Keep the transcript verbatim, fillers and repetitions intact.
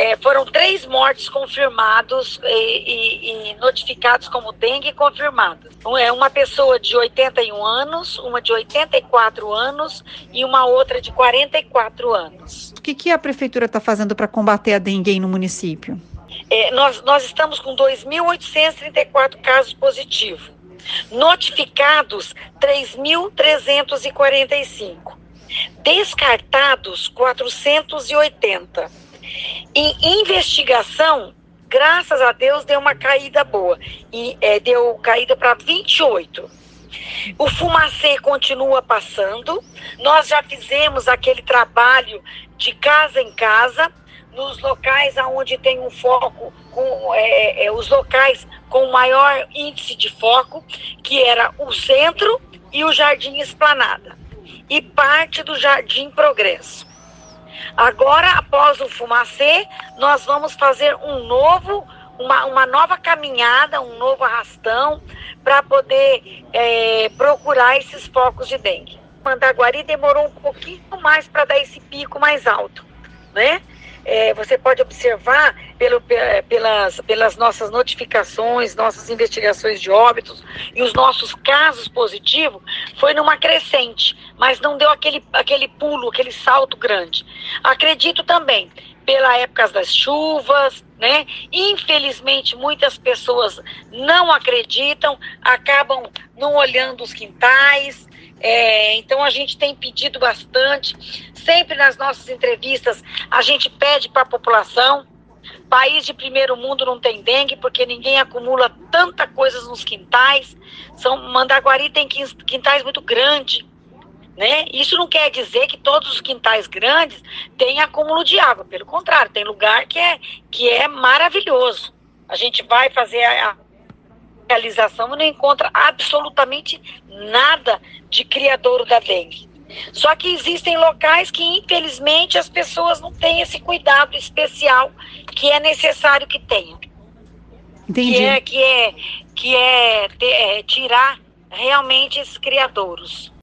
é, foram três mortes confirmados e, e, e notificados como dengue confirmadas. É uma pessoa de oitenta e um anos, uma de oitenta e quatro anos e uma outra de quarenta e quatro anos. O que, que a prefeitura está fazendo para combater a dengue aí no município? É, nós, nós estamos com dois mil oitocentos e trinta e quatro casos positivos, notificados três mil trezentos e quarenta e cinco, descartados quatrocentos e oitenta. Em investigação, graças a Deus, deu uma caída boa, e é, deu caída para vinte e oito. O fumacê continua passando. Nós já fizemos aquele trabalho de casa em casa, nos locais onde tem um foco, com, é, é, os locais com maior índice de foco, que era o centro e o Jardim Esplanada, e parte do Jardim Progresso. Agora, após o fumacê, nós vamos fazer um novo, uma, uma nova caminhada, um novo arrastão, para poder é, procurar esses focos de dengue. Mandaguari demorou um pouquinho mais para dar esse pico mais alto, né? É, você pode observar pelo, pelas, pelas nossas notificações, nossas investigações de óbitos e os nossos casos positivos, foi numa crescente, mas não deu aquele, aquele pulo, aquele salto grande. Acredito também, pela época das chuvas, né? Infelizmente, muitas pessoas não acreditam, acabam não olhando os quintais. É, então a gente tem pedido bastante, sempre nas nossas entrevistas a gente pede para a população. País de primeiro mundo não tem dengue porque ninguém acumula tanta coisa nos quintais. São, Mandaguari tem quintais muito grandes, né? Isso não quer dizer que todos os quintais grandes têm acúmulo de água, pelo contrário, tem lugar que é, que é maravilhoso. A gente vai fazer a realização e não encontra absolutamente nada de criadouro da dengue. Só que existem locais que, infelizmente, as pessoas não têm esse cuidado especial que é necessário que tenham. Entendi. Que é, que é, que é, ter, é tirar realmente esses criadouros.